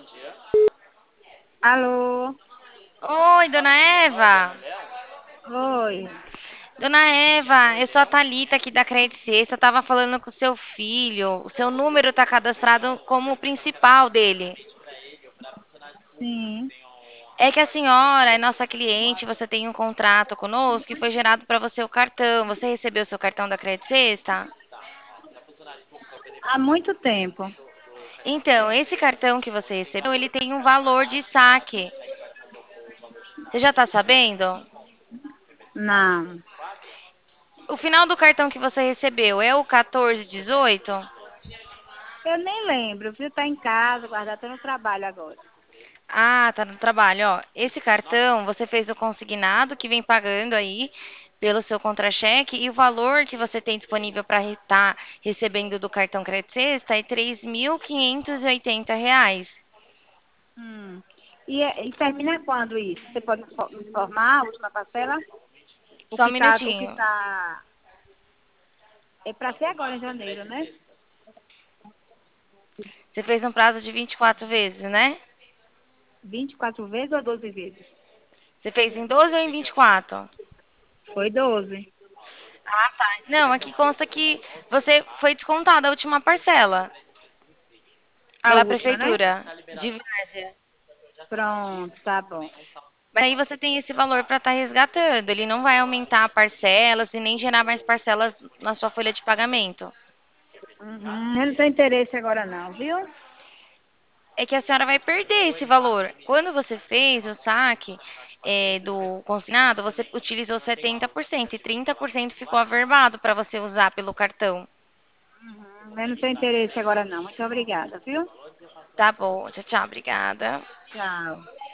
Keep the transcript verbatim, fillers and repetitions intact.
Alô? Oi, dona Eva. Oi. Dona Eva, eu sou a Thalita aqui da Credit Sexta. Eu tava falando com o seu filho. O seu número tá cadastrado como o principal dele. Sim. É que a senhora é nossa cliente, você tem um contrato conosco e foi gerado para você o cartão. Você recebeu o seu cartão da Credit Sexta? Há muito tempo. Então, esse cartão que você recebeu, ele tem um valor de saque. Você já tá sabendo? Não. O final do cartão que você recebeu é o quatorze dezoito? Eu nem lembro, viu? Tá em casa, guardado, tô no trabalho agora. Ah, tá no trabalho, ó. Esse cartão você fez o consignado que vem pagando aí pelo seu contra-cheque e o valor que você tem disponível para estar recebendo do cartão Credit Sexta é três mil quinhentos e oitenta reais. Hum. E, é- e termina quando isso? Você pode me info- me informar a última parcela? O Só um que tá, o que minutinho. tá... É pra ser agora em janeiro, né? Você fez um prazo de vinte e quatro vezes, né? Vinte e quatro vezes ou doze vezes? Você fez em doze ou em vinte e quatro? Foi doze. Ah, tá. Não, aqui consta que você foi descontada a última parcela A pela última, né? prefeitura de Várzea. Pronto, tá bom. Mas aí você tem esse valor para estar resgatando. Ele não vai aumentar parcelas e nem gerar mais parcelas na sua folha de pagamento. Uhum. Eu não tenho interesse agora não, viu? É que a senhora vai perder esse valor. Quando você fez o saque é, do consignado, você utilizou setenta por cento e trinta por cento ficou averbado para você usar pelo cartão. Uhum. Eu não tenho interesse agora não. Muito obrigada, viu? Tá bom, tchau, tchau, obrigada. Tchau.